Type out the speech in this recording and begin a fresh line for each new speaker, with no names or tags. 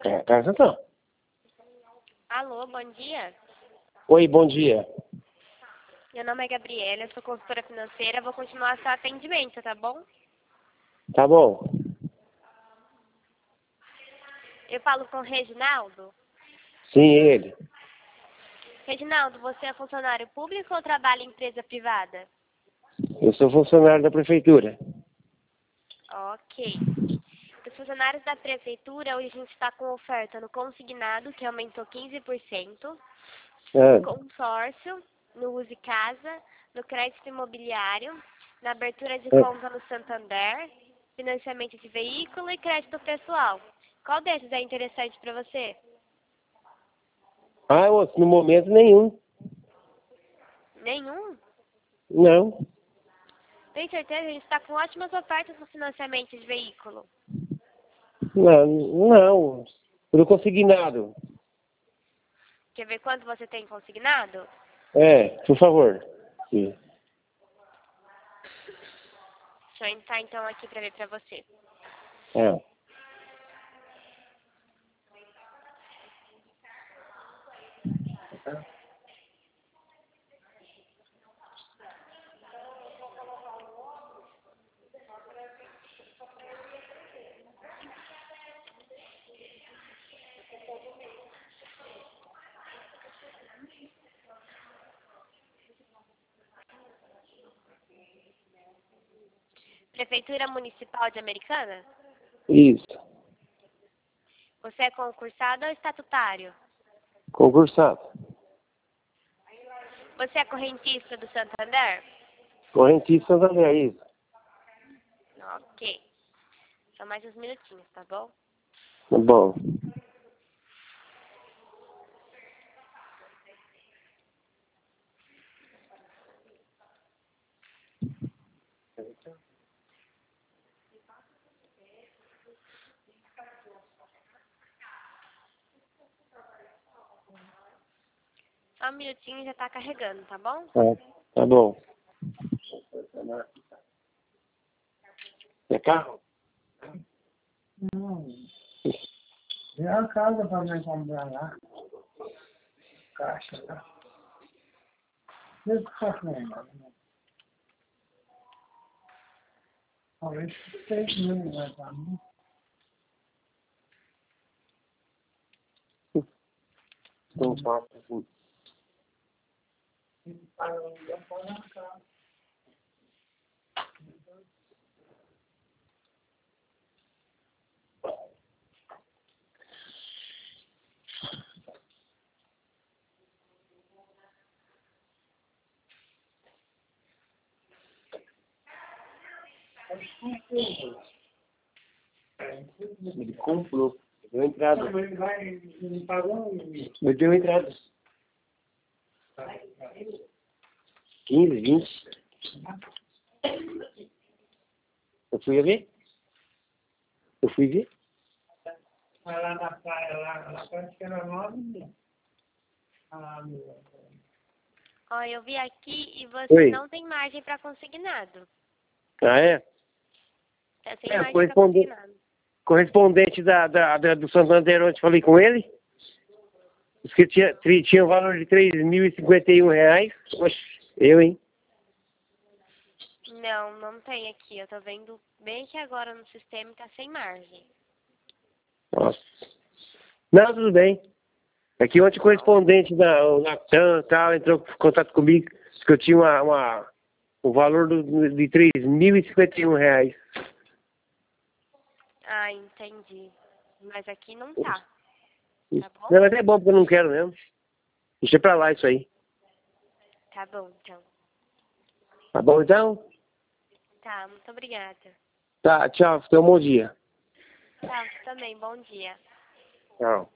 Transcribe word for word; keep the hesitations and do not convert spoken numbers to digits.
É, presta atenção.
Alô, bom dia.
Oi, bom dia.
Meu nome é Gabriela, eu sou consultora financeira, vou continuar seu atendimento, tá bom?
Tá bom.
Eu falo com o Reginaldo.
Sim, ele.
Reginaldo, você é funcionário público ou trabalha em empresa privada?
Eu sou funcionário da prefeitura.
Ok. Os funcionários da prefeitura, hoje a gente está com oferta no consignado, que aumentou quinze por cento,
Ah,
no consórcio, no Use Casa, no crédito imobiliário, na abertura de
ah.
conta no Santander, financiamento de veículo e crédito pessoal. Qual desses é interessante para você?
Ah, moço, no momento nenhum.
Nenhum?
Não.
Tem certeza? A gente está com ótimas ofertas no financiamento de veículo.
Não, não. Tudo consignado.
Quer ver quanto você tem consignado?
É, por favor. Sim.
Deixa eu entrar então aqui para ver para você.
É.
Prefeitura Municipal de Americana?
Isso.
Você é concursado ou estatutário?
Concursado.
Você é correntista do Santander?
Correntista Santander, isso.
Ok. Só mais uns minutinhos, tá bom?
Tá bom.
Só um minutinho e já tá carregando, tá bom?
Tá, tá bom. É carro?
Não. É a casa para nós comprar lá. Caixa lá. E o que está fazendo? Talvez seis mil vai para mim.
Não faço assim.
Eu vou na casa.
Ele comprou. Deu entrada.
Ele vai, ele pagou um
Me deu entrada. quinze, vinte. Eu fui ver? Eu fui ver?
Vai lá na praia, lá, lá parece que era nove mil. Ah, meu.
Ó, eu vi aqui e você
Oi.
não tem margem para consignado.
Ah, é?
Tá sem
É,
margem para
correspondente,
consignado.
correspondente da, da, da- do Santander, onde falei com ele. Disse que tinha, tri- tinha o valor de três mil e cinquenta e um reais. Oxe, eu, hein?
Não, não tem aqui. Eu tô vendo bem que agora no sistema tá sem margem.
Nossa. Não, tudo bem. É que ontem o correspondente da o Natan tal entrou em contato comigo. Disse que eu tinha uma, uma, o valor do, de três mil e cinquenta e um reais.
Ah, entendi. Mas aqui não tá. Tá bom?
Não, mas é bom porque eu não quero mesmo. Deixa pra lá isso aí.
Tá bom, então.
Tá bom então?
Tá, muito obrigada.
Tá, tchau. Tenha um bom dia.
Tá, você também. Bom dia.
Tchau.